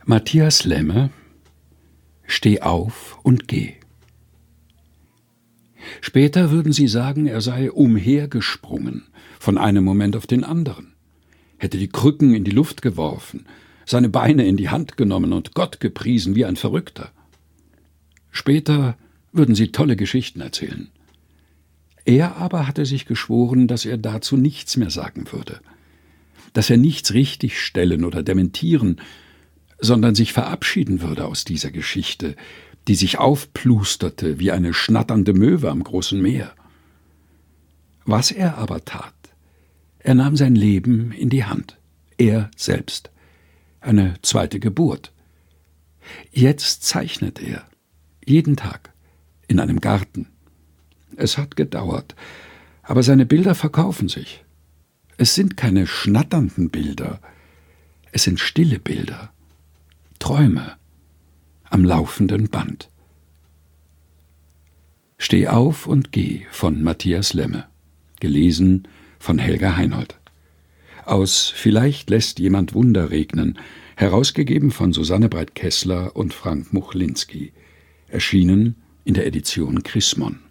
Matthias Lemme: Steh auf und geh. Später würden sie sagen, er sei umhergesprungen, von einem Moment auf den anderen, hätte die Krücken in die Luft geworfen, seine Beine in die Hand genommen und Gott gepriesen wie ein Verrückter. Später würden sie tolle Geschichten erzählen. Er aber hatte sich geschworen, dass er dazu nichts mehr sagen würde, dass er nichts richtigstellen oder dementieren, sondern sich verabschieden würde aus dieser Geschichte, die sich aufplusterte wie eine schnatternde Möwe am großen Meer. Was er aber tat: Er nahm sein Leben in die Hand, er selbst, eine zweite Geburt. Jetzt zeichnet er, jeden Tag, in einem Garten. Es hat gedauert, aber seine Bilder verkaufen sich. Es sind keine schnatternden Bilder, es sind stille Bilder, Träume am laufenden Band. Steh auf und geh von Matthias Lemme, gelesen von Helga Heinold. Aus Vielleicht lässt jemand Wunder regnen, herausgegeben von Susanne Breit-Kessler und Frank Muchlinski, erschienen in der Edition Chrismon.